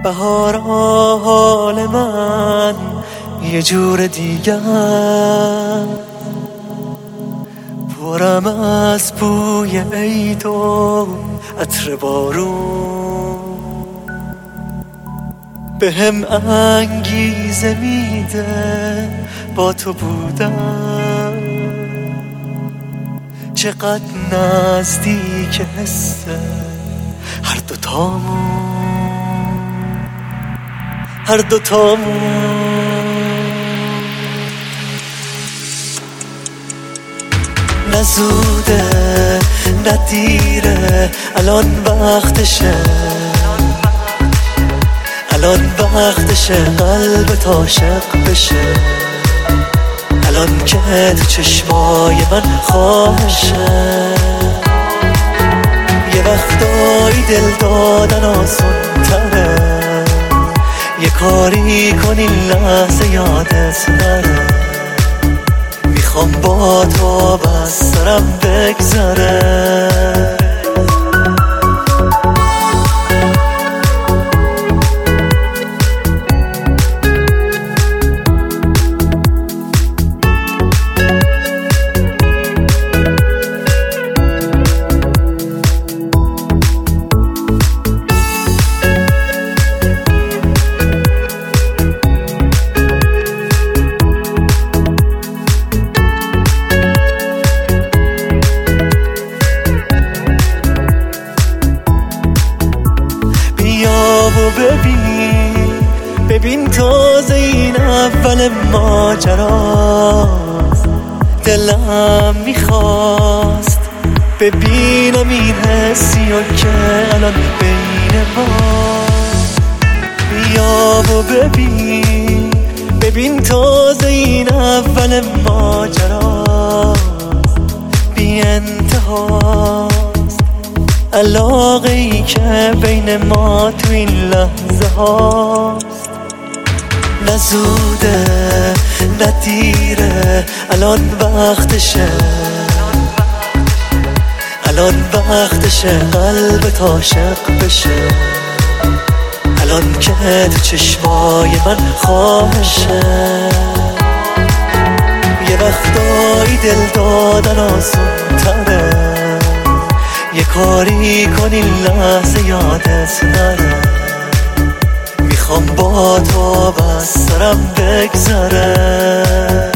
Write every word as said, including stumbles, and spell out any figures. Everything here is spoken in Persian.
بهارا حال من یه جور دیگه، پرم از بوی عید و عطر بارون، به هم انگیزه میده با تو بودم. چقدر نزدیک حس هر دوتامون، هر دوتامون. نزوده ندیره الان وقتشه، الان وقتشه قلبت عاشق بشه، الان که تو چشمای من خواهشه. یه وقتایی دل دادن آسون تره، یه کاری کنی لحظه یادت نره. میخوام با تو بس سرم بگذره. ببین ببین تازه این اول ماجراست. دلم میخواست ببینم این حسی و که الان بین ما. بیا و ببین ببین تازه این اول ماجراست. بی انتهاست علاقه ای که بین ما تو این لحظه هاست. نزوده ندیره الان وقتشه، الان وقتشه قلبت عاشق بشه، الان که تو چشمای من خواهشه. یه وقتایی دل دادن آسون تره، یه کاری کنی لحظه یادت نره. میخوام با تو بس سرم بگذره.